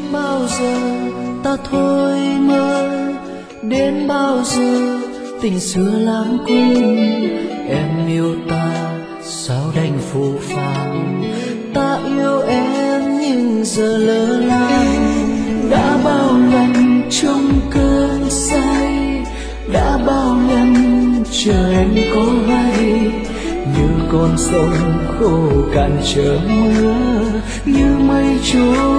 bao giờ ta thôi mơ, đến bao giờ tình xưa lãng quên. Em yêu ta sao đành phũ phàng, ta yêu em nhưng giờ lỡ làng. Đã bao lần trong cơn say, đã bao lần chờ em có hay, như con sông khô cạn chờ mưa, như mây trôi